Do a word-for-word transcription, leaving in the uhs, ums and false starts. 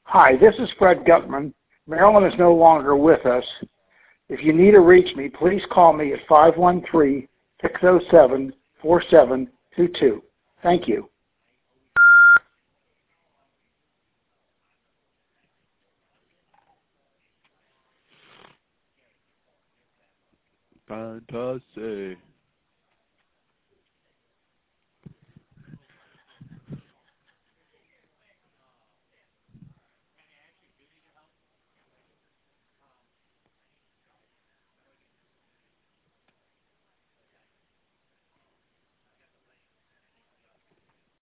Hi, this is Fred Gutman. Marilyn is no longer with us. If you need to reach me, please call me at five one three, six zero seven, four seven two two. Thank you. Fantasy.